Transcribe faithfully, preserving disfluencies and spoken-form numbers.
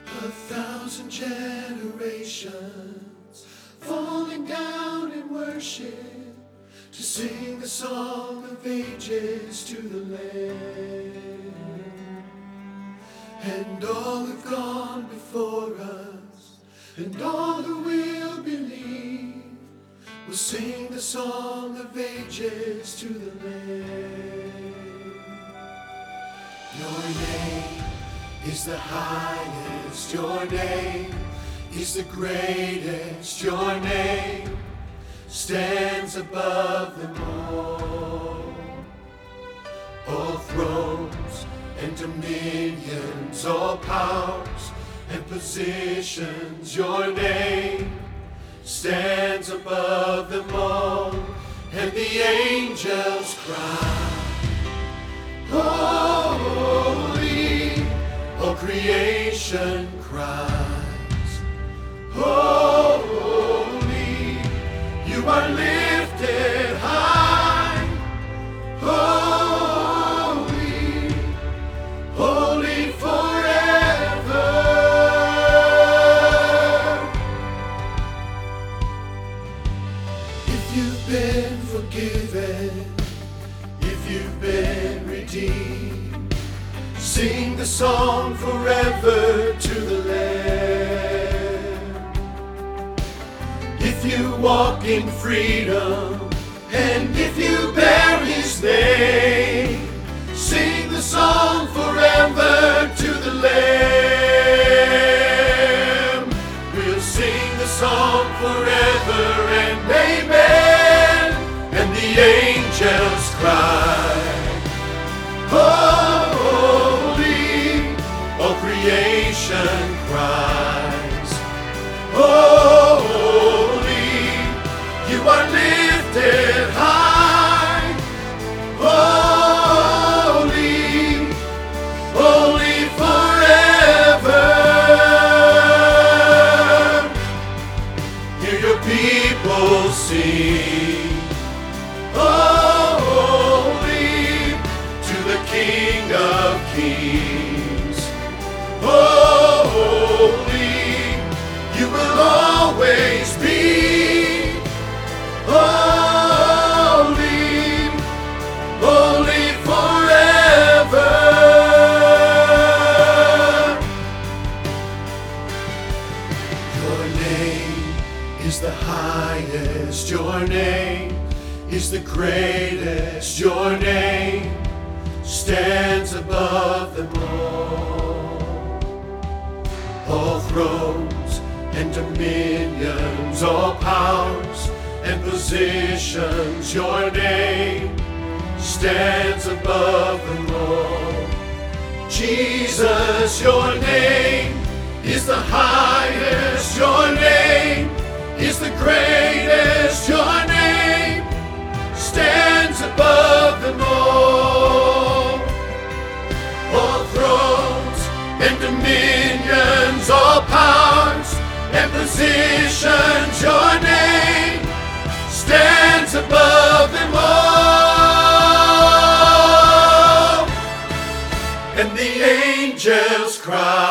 A thousand generations falling down in worship to sing the song of ages to the Lamb. And all who've gone before us, and all who will believe, will sing the song of ages to the Lamb. Your name is the highest, your name is the greatest, your name stands above them all. All thrones and dominions, all powers and positions, your name stands above them all. And the angels cry, holy, all creation cries, holy, you are lifted high, holy, holy forever. If you've been forgiven, if you've been redeemed, sing the song forever to the Lamb. If you walk in freedom, and if you bear His name, sing the song forever to the Lamb. We'll sing the song forever and amen. And the angels cry, holy, all creation cries, holy, you are lifted high, holy, holy forever. Hear your people sing, holy, to the King of Kings, holy, you will always be, holy, holy forever. Your name is the highest, your name is the greatest, your name stands above them all. All thrones and dominions, all powers and positions, your name stands above them all. Jesus, your name is the highest, your name is the greatest, your name stands above them all. All thrones and dominions, all powers and positions, your name stands above them all. And the angels cry,